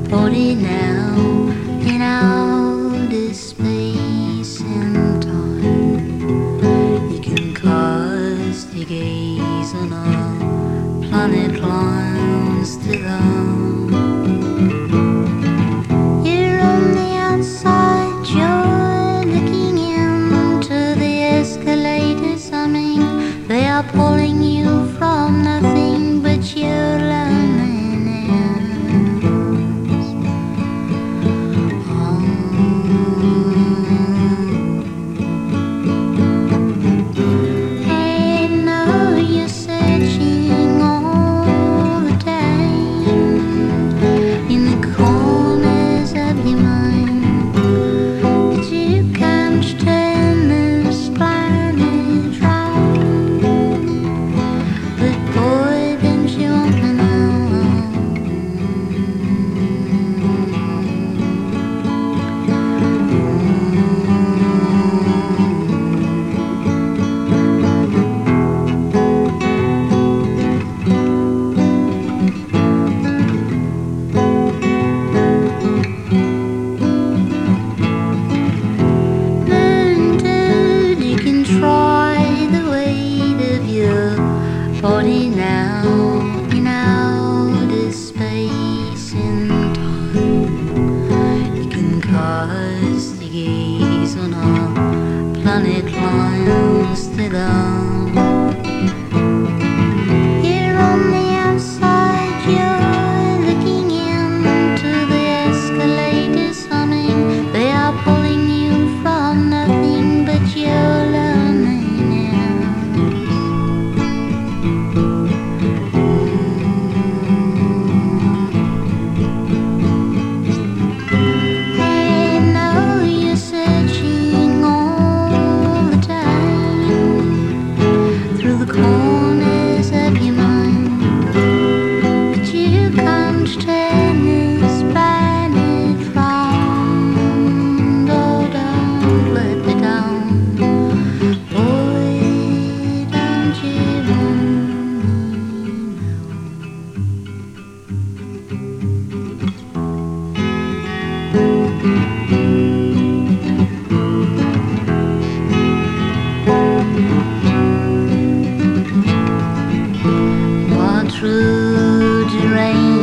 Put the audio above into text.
40 now in outer space and time. You can cast your gaze on a planet climbs to them. You're on the outside, you're looking into the escalators humming. They are pulling you from nothing but your loneliness. Body now in outer space and time. You can cast your gaze on a planet climbs to them. You're on the outside, you're looking into the escalators humming. They are pulling you from nothing but your loneliness. Corners of your mind, but you can't turn this planet round. Oh, don't let me down, boy, don't you through the rain.